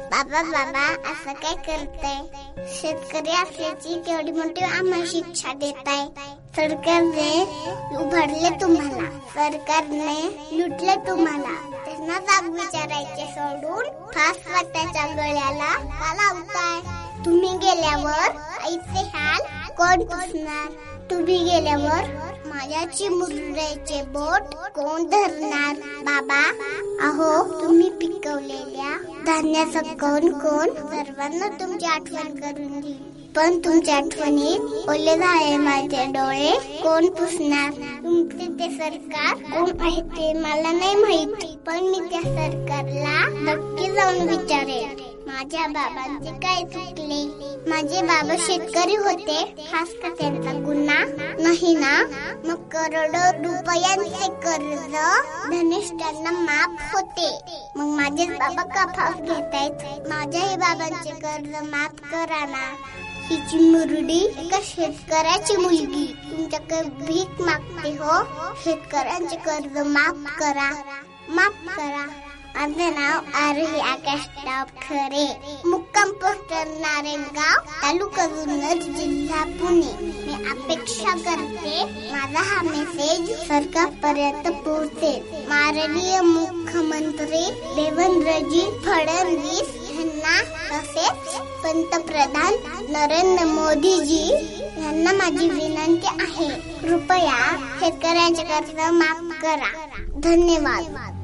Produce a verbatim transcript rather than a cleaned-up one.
बाबा बाबा असं काय करताय? शेतकरी असल्याची केवढी मोठी आम्हाला शिक्षा देताय. सरकारने उभारले तुम्हाला, सरकारने लुटले तुम्हाला. त्यांना जाब विचारायचे सोडून फास वाटायच्या गळ्याला का लावताय? तुम्ही गेल्यावर आईचे हाल कोण पुसणार? तुम्ही गेल्यावर माझ्या चिमुरड्याचे बोट कोण धरणार? बाबा अहो, तुम्ही पिकवलेल्या धान्याचं कोण कोण सर्वांना तुमची आठवण करून देईल. पण तुमच्या आठवणीत ओले झाले माझे डोळे कोण पुसणार? तुमचे ते सरकार कोण आहे ते मला नाही माहिती, पण मी त्या सरकारला नक्की जाऊन विचारेन माझ्या बाबांचे काय चुकले. माझे बाबा शेतकरी होते, खास का त्यांचा गुन्हा नाही ना? मग करोडो रुपयांचे कर्ज धनिष्ठांना माफ होते, मग माझे बाबा का फास घेतायत? माझ्याही बाबांचे कर्ज माफ करा ना. हिची मुरडी का शेतकऱ्याची मुलगी तुमच्याकडे भीक मागते हो? शेतकऱ्यांचे कर्ज माफ करा, माफ करा. माझं नाव आरोही आकाश खरे, मुक्काम पोस्ट नारायणगाव, तालुका जुन्नर, जिल्हा पुणे. मी अपेक्षा करते माझा हा मेसेज सरकारपर्यंत पोहोचेल. माननीय मुख्यमंत्री देवेंद्रजी फडणवीस यांना तसेच पंतप्रधान नरेंद्र मोदीजी यांना माझी विनंती आहे, कृपया शेतकऱ्यांचे कर्ज माफ करा. धन्यवाद.